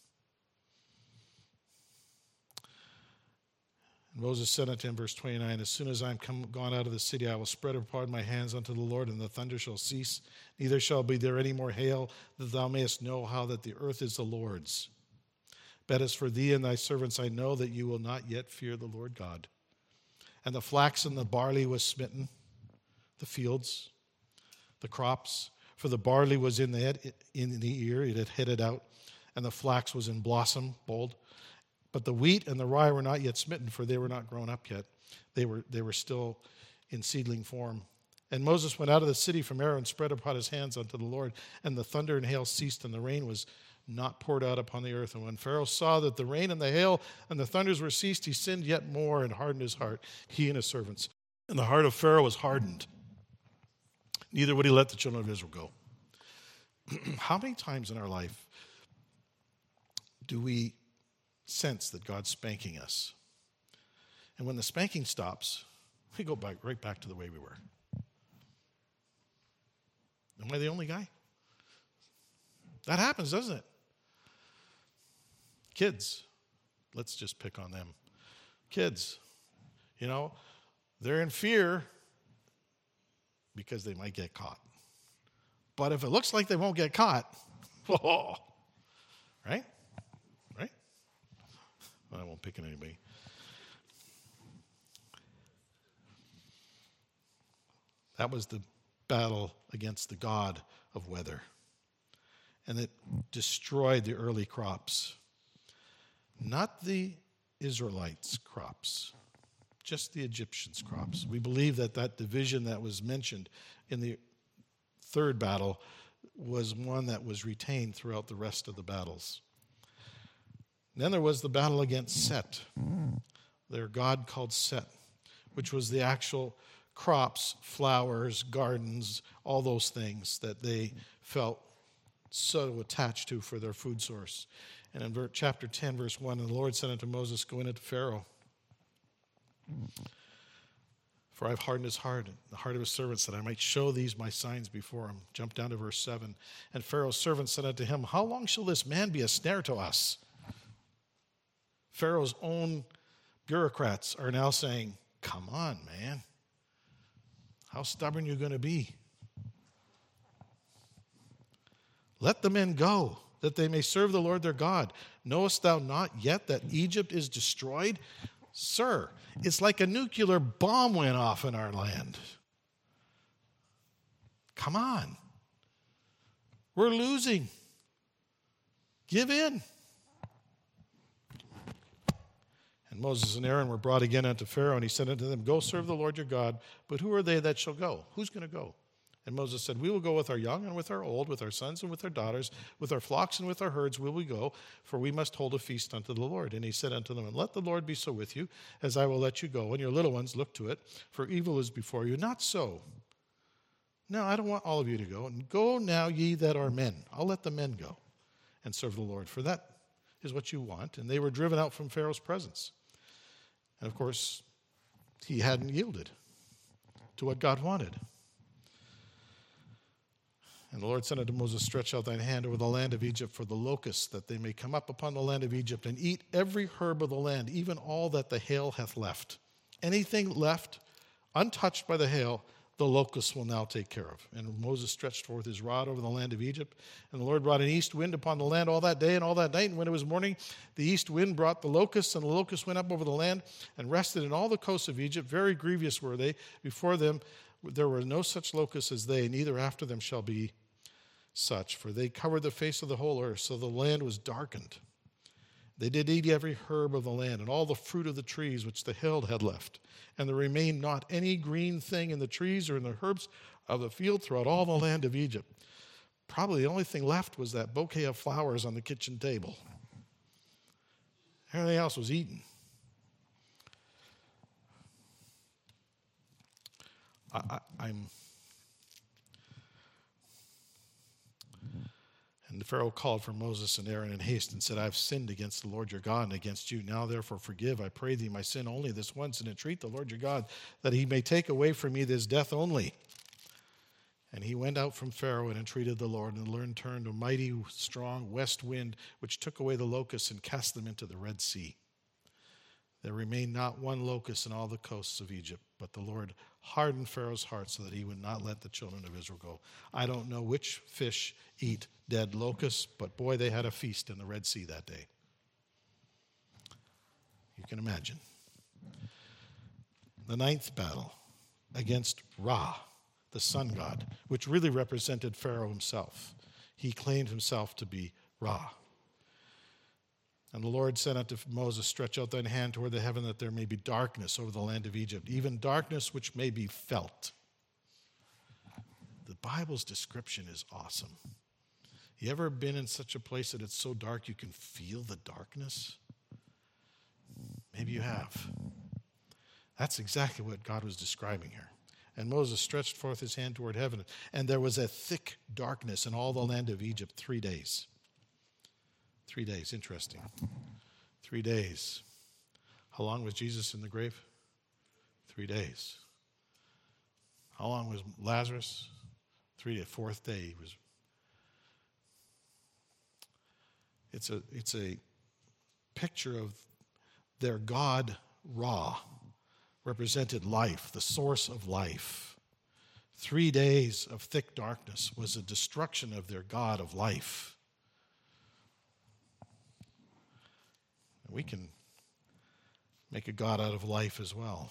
And Moses said unto him, verse 29, As soon as I am gone out of the city, I will spread abroad my hands unto the Lord, and the thunder shall cease. Neither shall be there any more hail, that thou mayest know how that the earth is the Lord's. But as for thee and thy servants, I know that you will not yet fear the Lord God. And the flax and the barley was smitten, the fields, the crops, For the barley was in the ear, it had headed out, and the flax was in blossom, bold. But the wheat and the rye were not yet smitten, for they were not grown up yet. They were still in seedling form. And Moses went out of the city from Aaron and spread upon his hands unto the Lord. And the thunder and hail ceased, and the rain was not poured out upon the earth. And when Pharaoh saw that the rain and the hail and the thunders were ceased, he sinned yet more and hardened his heart, he and his servants. And the heart of Pharaoh was hardened. Neither would he let the children of Israel go. How many times in our life do we sense that God's spanking us? And when the spanking stops, we go right back to the way we were. Am I the only guy? That happens, doesn't it? Kids, let's just pick on them. Kids, they're in fear because they might get caught. But if it looks like they won't get caught, right? Well, I won't pick on anybody. That was the battle against the god of weather. And it destroyed the early crops. Not the Israelites' crops, just the Egyptians' crops. We believe that division that was mentioned in the third battle was one that was retained throughout the rest of the battles. Then there was the battle against Set, their god called Set, which was the actual crops, flowers, gardens, all those things that they felt so attached to for their food source. And in chapter 10, verse 1, and the Lord said unto Moses, go in unto Pharaoh, for I have hardened his heart, the heart of his servants, that I might show these my signs before him. Jump down to verse 7. And Pharaoh's servant said unto him, how long shall this man be a snare to us? Pharaoh's own bureaucrats are now saying, come on, man. How stubborn are you going to be? Let the men go, that they may serve the Lord their God. Knowest thou not yet that Egypt is destroyed? Sir, it's like a nuclear bomb went off in our land. Come on. We're losing. Give in. And Moses and Aaron were brought again unto Pharaoh, and he said unto them, go serve the Lord your God, but who are they that shall go? Who's going to go? And Moses said, we will go with our young and with our old, with our sons and with our daughters, with our flocks and with our herds will we go, for we must hold a feast unto the Lord. And he said unto them, and let the Lord be so with you, as I will let you go, and your little ones look to it, for evil is before you. Not so. No, I don't want all of you to go. And go now ye that are men. I'll let the men go and serve the Lord, for that is what you want. And they were driven out from Pharaoh's presence. And of course, he hadn't yielded to what God wanted. And the Lord said unto Moses, stretch out thine hand over the land of Egypt for the locusts, that they may come up upon the land of Egypt and eat every herb of the land, even all that the hail hath left. Anything left untouched by the hail, the locusts will now take care of. And Moses stretched forth his rod over the land of Egypt, and the Lord brought an east wind upon the land all that day and all that night. And when it was morning, the east wind brought the locusts, and the locusts went up over the land and rested in all the coasts of Egypt. Very grievous were they. Before them there were no such locusts as they, neither after them shall be such, for they covered the face of the whole earth, so the land was darkened. They did eat every herb of the land, and all the fruit of the trees which the hail had left. And there remained not any green thing in the trees or in the herbs of the field throughout all the land of Egypt. Probably the only thing left was that bouquet of flowers on the kitchen table. Everything else was eaten. And the Pharaoh called for Moses and Aaron in haste and said, I have sinned against the Lord your God and against you. Now therefore forgive, I pray thee, my sin only this once, and entreat the Lord your God that he may take away from me this death only. And he went out from Pharaoh and entreated the Lord, and the Lord turned a mighty, strong west wind, which took away the locusts and cast them into the Red Sea. There remained not one locust in all the coasts of Egypt, but the Lord hardened Pharaoh's heart so that he would not let the children of Israel go. I don't know which fish eat dead locusts, but boy, they had a feast in the Red Sea that day. You can imagine. The ninth battle against Ra, the sun god, which really represented Pharaoh himself. He claimed himself to be Ra. And the Lord said unto Moses, stretch out thine hand toward the heaven, that there may be darkness over the land of Egypt, even darkness which may be felt. The Bible's description is awesome. You ever been in such a place that it's so dark you can feel the darkness? Maybe you have. That's exactly what God was describing here. And Moses stretched forth his hand toward heaven, and there was a thick darkness in all the land of Egypt 3 days. 3 days, interesting. 3 days. How long was Jesus in the grave? 3 days. How long was Lazarus? 3 days. Fourth day he was. It's a picture of their God Ra, represented life, the source of life. 3 days of thick darkness was a destruction of their God of life. We can make a God out of life as well.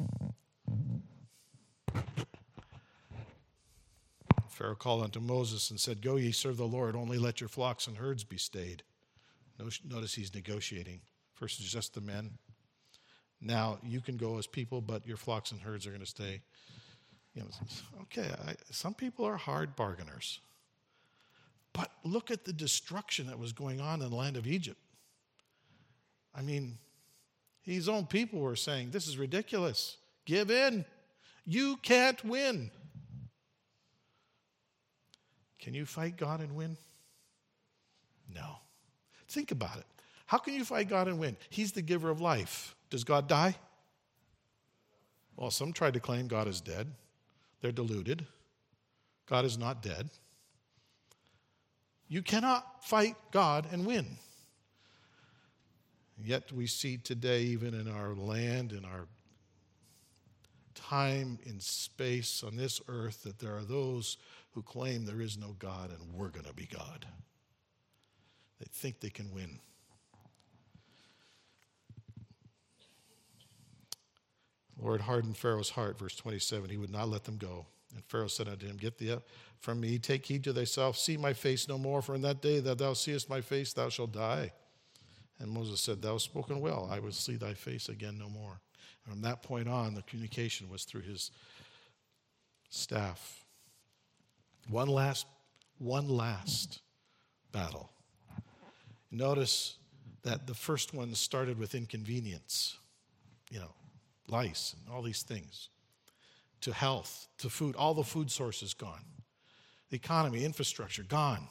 Pharaoh called unto Moses and said, go ye serve the Lord, only let your flocks and herds be stayed. Notice he's negotiating. First is just the men. Now you can go as people, but your flocks and herds are going to stay. Okay, some people are hard bargainers. But look at the destruction that was going on in the land of Egypt. I mean, his own people were saying, this is ridiculous. Give in. You can't win. Can you fight God and win? No. Think about it. How can you fight God and win? He's the giver of life. Does God die? Well, some try to claim God is dead. They're deluded. God is not dead. You cannot fight God and win. Yet we see today, even in our land, in our time, in space, on this earth, that there are those who claim there is no God and we're going to be God. They think they can win. The Lord hardened Pharaoh's heart, verse 27. He would not let them go. And Pharaoh said unto him, get thee up from me, take heed to thyself, see my face no more, for in that day that thou seest my face, thou shalt die. And Moses said, thou hast spoken well, I will see thy face again no more. And from that point on, the communication was through his staff. One last battle. Notice that the first one started with inconvenience, lice and all these things, to health, to food, all the food sources gone. The economy, infrastructure, gone.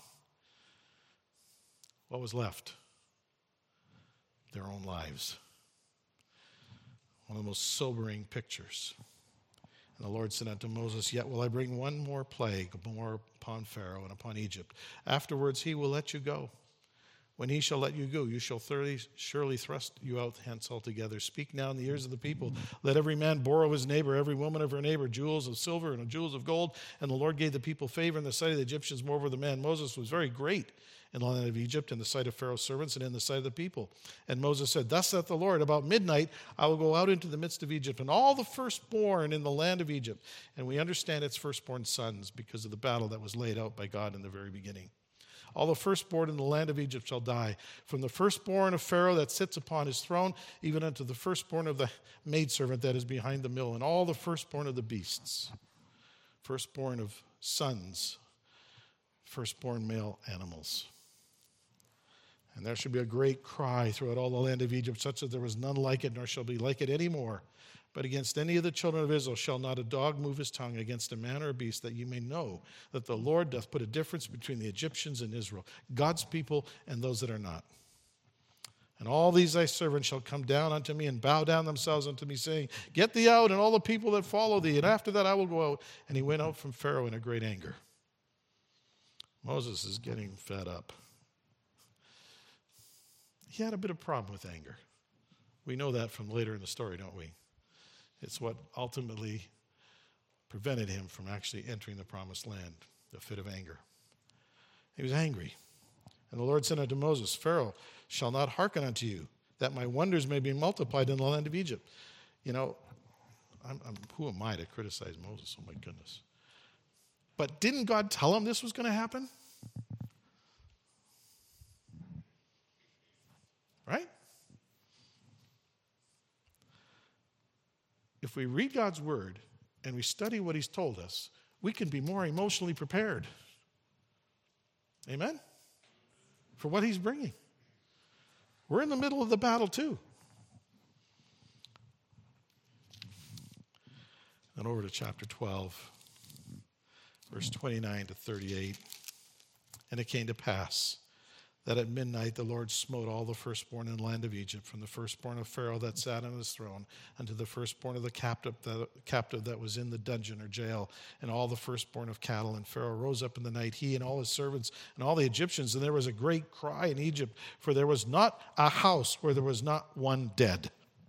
What was left? Their own lives. One of the most sobering pictures. And the Lord said unto Moses, yet will I bring one more plague more upon Pharaoh and upon Egypt. Afterwards he will let you go. When he shall let you go, you shall surely thrust you out hence altogether. Speak now in the ears of the people. Let every man borrow his neighbor, every woman of her neighbor, jewels of silver and jewels of gold. And the Lord gave the people favor in the sight of the Egyptians. Moreover, the man Moses was very great in the land of Egypt, in the sight of Pharaoh's servants, and in the sight of the people. And Moses said, thus saith the Lord, about midnight I will go out into the midst of Egypt, and all the firstborn in the land of Egypt. And we understand it's firstborn sons because of the battle that was laid out by God in the very beginning. All the firstborn in the land of Egypt shall die, from the firstborn of Pharaoh that sits upon his throne, even unto the firstborn of the maidservant that is behind the mill, and all the firstborn of the beasts, firstborn of sons, firstborn male animals. And there shall be a great cry throughout all the land of Egypt, such that there was none like it, nor shall be like it any more. But against any of the children of Israel shall not a dog move his tongue against a man or a beast, that you may know that the Lord doth put a difference between the Egyptians and Israel, God's people and those that are not. And all these thy servants shall come down unto me and bow down themselves unto me, saying, get thee out, and all the people that follow thee, and after that I will go out. And he went out from Pharaoh in a great anger. Moses is getting fed up. He had a bit of problem with anger. We know that from later in the story, don't we? It's what ultimately prevented him from actually entering the promised land, the fit of anger. He was angry. And the Lord said unto Moses, Pharaoh shall not hearken unto you, that my wonders may be multiplied in the land of Egypt. Who am I to criticize Moses? Oh my goodness. But didn't God tell him this was going to happen? Right? If we read God's word and we study what he's told us, we can be more emotionally prepared. Amen? For what he's bringing. We're in the middle of the battle too. And over to chapter 12, verse 29 to 38. And it came to pass that at midnight the Lord smote all the firstborn in the land of Egypt, from the firstborn of Pharaoh that sat on his throne, unto the firstborn of the captive that was in the dungeon or jail, and all the firstborn of cattle. And Pharaoh rose up in the night, he and all his servants and all the Egyptians, and there was a great cry in Egypt, for there was not a house where there was not one dead.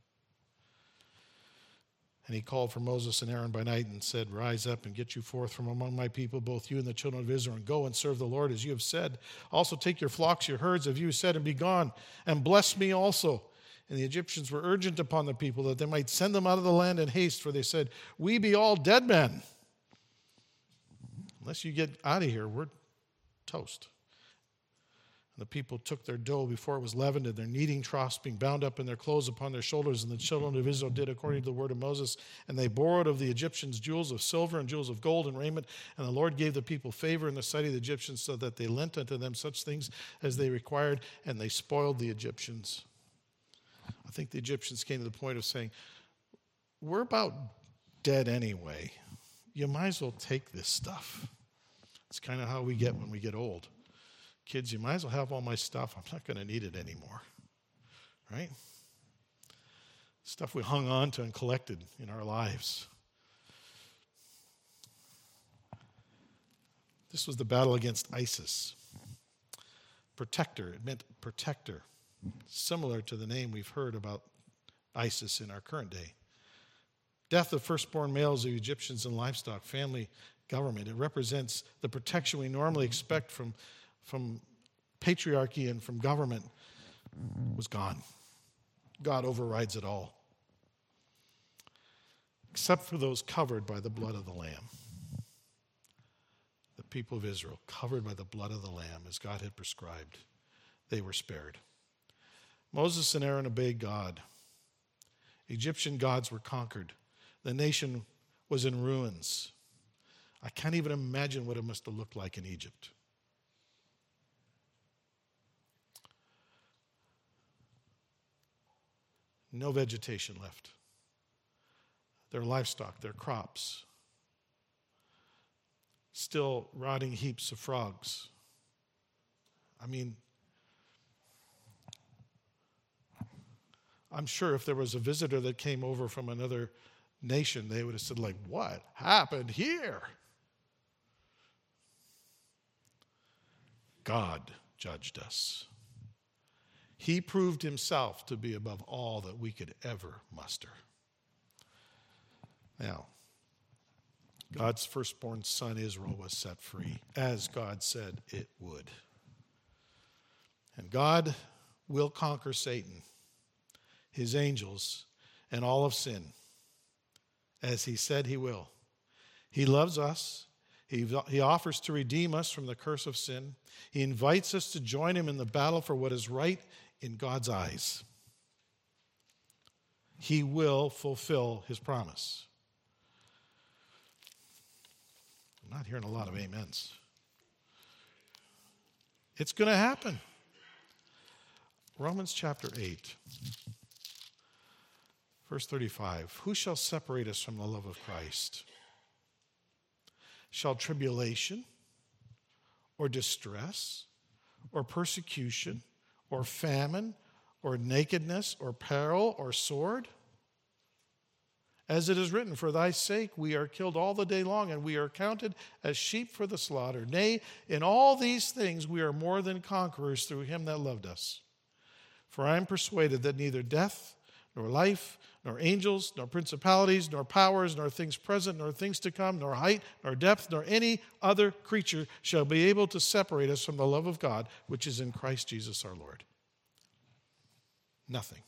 And he called for Moses and Aaron by night and said, Rise up and get you forth from among my people, both you and the children of Israel, and go and serve the Lord as you have said. Also take your flocks, your herds, as you said, and be gone, and bless me also. And the Egyptians were urgent upon the people that they might send them out of the land in haste, for they said, We be all dead men. Unless you get out of here, we're toast. And the people took their dough before it was leavened, and their kneading troughs being bound up in their clothes upon their shoulders. And the children of Israel did according to the word of Moses. And they borrowed of the Egyptians jewels of silver and jewels of gold and raiment. And the Lord gave the people favor in the sight of the Egyptians, so that they lent unto them such things as they required, and they spoiled the Egyptians. I think the Egyptians came to the point of saying, We're about dead anyway. You might as well take this stuff. It's kind of how we get when we get old. Kids, you might as well have all my stuff. I'm not going to need it anymore. Right? Stuff we hung on to and collected in our lives. This was the battle against ISIS. Protector. It meant protector. Similar to the name we've heard about ISIS in our current day. Death of firstborn males of Egyptians and livestock, family, government. It represents the protection we normally expect from patriarchy and from government was gone. God overrides it all. Except for those covered by the blood of the Lamb. The people of Israel, covered by the blood of the Lamb, as God had prescribed, they were spared. Moses and Aaron obeyed God. Egyptian gods were conquered. The nation was in ruins. I can't even imagine what it must have looked like in Egypt. No vegetation left. Their livestock, their crops. Still rotting heaps of frogs. I mean, I'm sure if there was a visitor that came over from another nation, they would have said, like, what happened here? God judged us. He proved himself to be above all that we could ever muster. Now, God's firstborn son Israel was set free, as God said it would. And God will conquer Satan, his angels, and all of sin, as he said he will. He loves us. He offers to redeem us from the curse of sin. He invites us to join him in the battle for what is right in God's eyes. He will fulfill his promise. I'm not hearing a lot of amens. It's going to happen. Romans chapter 8, verse 35. Who shall separate us from the love of Christ? Shall tribulation, or distress, or persecution, or famine, or nakedness, or peril, or sword? As it is written, for thy sake we are killed all the day long, and we are counted as sheep for the slaughter. Nay, in all these things we are more than conquerors through him that loved us. For I am persuaded that neither death, nor life, nor angels, nor principalities, nor powers, nor things present, nor things to come, nor height, nor depth, nor any other creature shall be able to separate us from the love of God, which is in Christ Jesus our Lord. Nothing.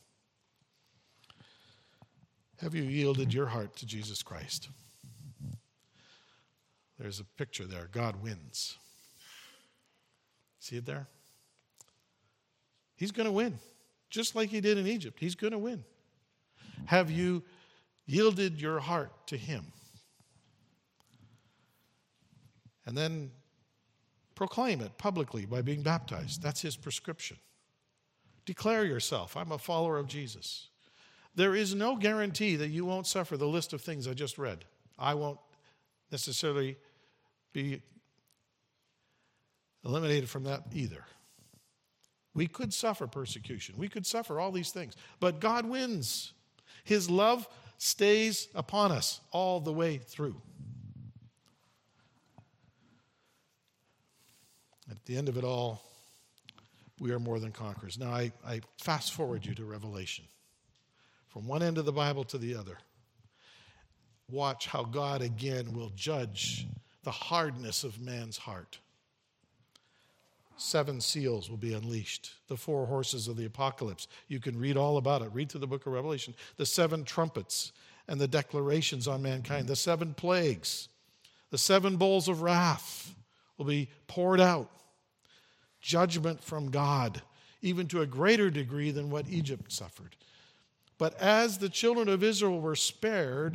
Have you yielded your heart to Jesus Christ? There's a picture there. God wins. See it there? He's going to win. Just like he did in Egypt. He's going to win. Have you yielded your heart to him? And then proclaim it publicly by being baptized. That's his prescription. Declare yourself, I'm a follower of Jesus. There is no guarantee that you won't suffer the list of things I just read. I won't necessarily be eliminated from that either. We could suffer persecution. We could suffer all these things. But God wins. His love stays upon us all the way through. At the end of it all, we are more than conquerors. Now, I fast forward you to Revelation. From one end of the Bible to the other. Watch how God again will judge the hardness of man's heart. 7 seals will be unleashed. The 4 horses of the apocalypse. You can read all about it. Read through the book of Revelation. The 7 trumpets and the declarations on mankind. The 7 plagues. The 7 bowls of wrath will be poured out. Judgment from God, even to a greater degree than what Egypt suffered. But as the children of Israel were spared,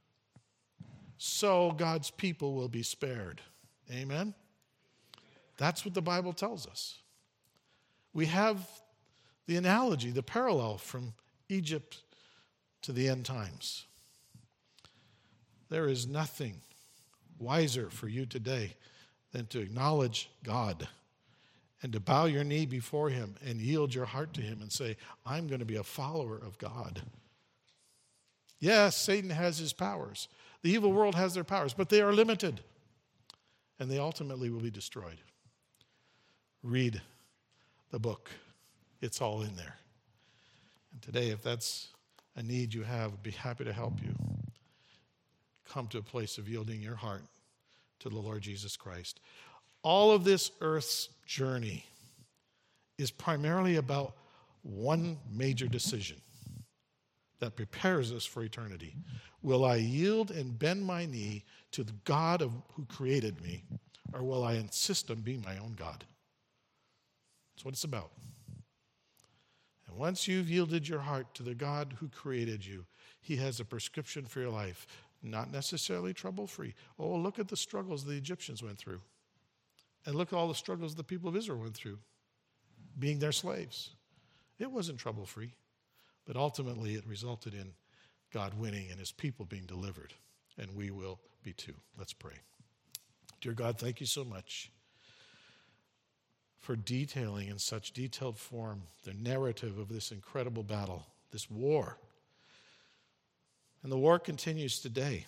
so God's people will be spared. Amen? That's what the Bible tells us. We have the analogy, the parallel from Egypt to the end times. There is nothing wiser for you today than to acknowledge God and to bow your knee before him and yield your heart to him and say, I'm going to be a follower of God. Yes, Satan has his powers. The evil world has their powers, but they are limited. And they ultimately will be destroyed. Read the book. It's all in there. And today, if that's a need you have, I'd be happy to help you. Come to a place of yielding your heart to the Lord Jesus Christ. All of this earth's journey is primarily about one major decision that prepares us for eternity. Will I yield and bend my knee to the God who created me, or will I insist on being my own God? That's what it's about. And once you've yielded your heart to the God who created you, he has a prescription for your life, not necessarily trouble-free. Oh, look at the struggles the Egyptians went through. And look at all the struggles the people of Israel went through, being their slaves. It wasn't trouble-free, but ultimately it resulted in God winning and his people being delivered, and we will be too. Let's pray. Dear God, thank you so much for detailing in such detailed form the narrative of this incredible battle, this war. And the war continues today,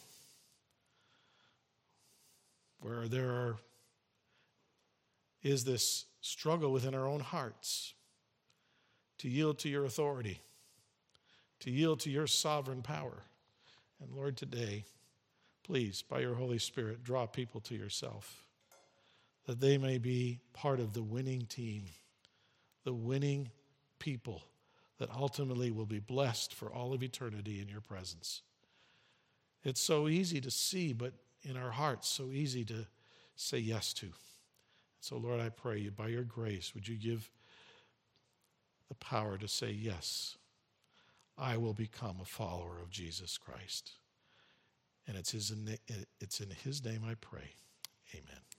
where there is this struggle within our own hearts to yield to your authority, to yield to your sovereign power. And Lord, today, please, by your Holy Spirit, draw people to yourself, that they may be part of the winning team, the winning people that ultimately will be blessed for all of eternity in your presence. It's so easy to see, but in our hearts, so easy to say yes to. So, Lord, I pray you, by your grace, would you give the power to say, yes, I will become a follower of Jesus Christ. And it's in his name I pray. Amen.